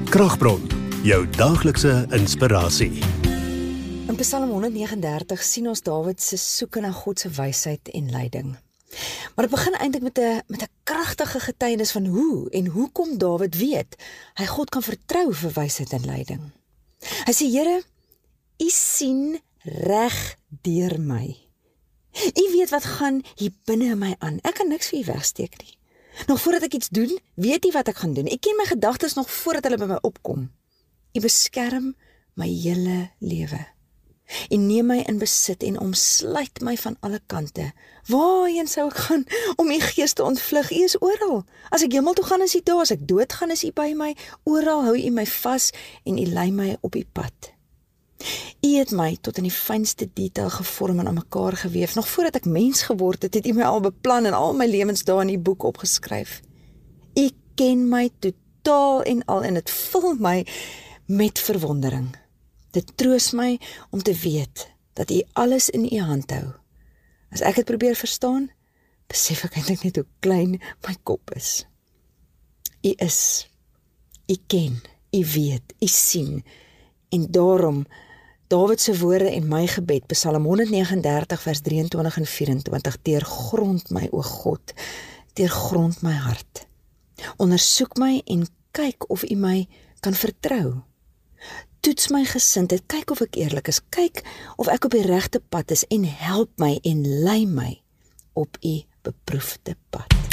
Kragbron, jou daaglikse inspirasie. In Psalm 139 sien ons Dawid se soeke na God se wysheid en leiding. Maar dit begin eintlik met 'n kragtige getuienis van hoe en hoekom Dawid weet hy God kan vertrou vir wysheid en leiding. Hy sê, Here, U sien reg deur my. U weet wat gaan hier binne in my aan. Ek kan niks vir U wegsteek nie. Nog voordat ek iets doen, weet U wat ek gaan doen. Ek ken my gedagtes nog voordat hulle by my opkom. U beskerm my hele lewe. U neem my in besit en omsluit my van alle kante. Waarheen sou ek gaan om U gees te ontvlug? U is oral. As ek hemel toe gaan, is U daar. As ek dood gaan, is U by my. Oral hou U my vas en U lei my op U pad. U het my tot in die fynste detail gevorm en aan mekaar geweef. Nog voordat ek mens geword het, het U my al beplan en al my lewensdae in U boek opgeskryf. U ken my totaal en al en dit vul my met verwondering. Dit troos my om te weet dat U alles in U hand hou. As ek dit probeer verstaan, besef ek eintlik net hoe klein my kop is. U is, U ken, U weet, U sien en daarom Dawid se woorde en my gebed, Psalm 139 vers 23 en 24, deurgrond my, o God, deurgrond my hart. Ondersoek my en kyk of U my kan vertrou. Toets my gesindheid, kyk of ek eerlik is, kyk of ek op die regte pad is en help my en lei my op U beproefde pad.